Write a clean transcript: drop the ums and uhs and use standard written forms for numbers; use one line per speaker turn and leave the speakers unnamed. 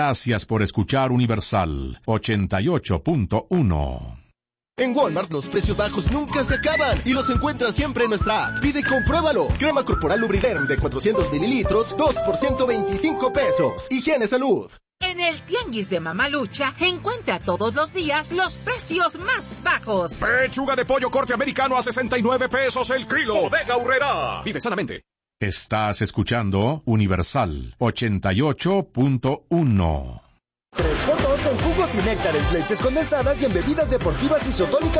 Gracias por escuchar Universal 88.1.
En Walmart los precios bajos nunca se acaban y los encuentras siempre en nuestra app. Pide y compruébalo. Crema corporal Lubriderm de 400 mililitros, 2 por 125 pesos. Higiene Salud.
En el Tianguis de Mamalucha, encuentra todos los días los precios más bajos.
Pechuga de pollo corte americano a 69 pesos el kilo. Bodega Aurrerá. Vive sanamente.
Estás escuchando Universal 88.1.
3x2 en jugos y néctares, leches condensadas y en bebidas deportivas isotónicas.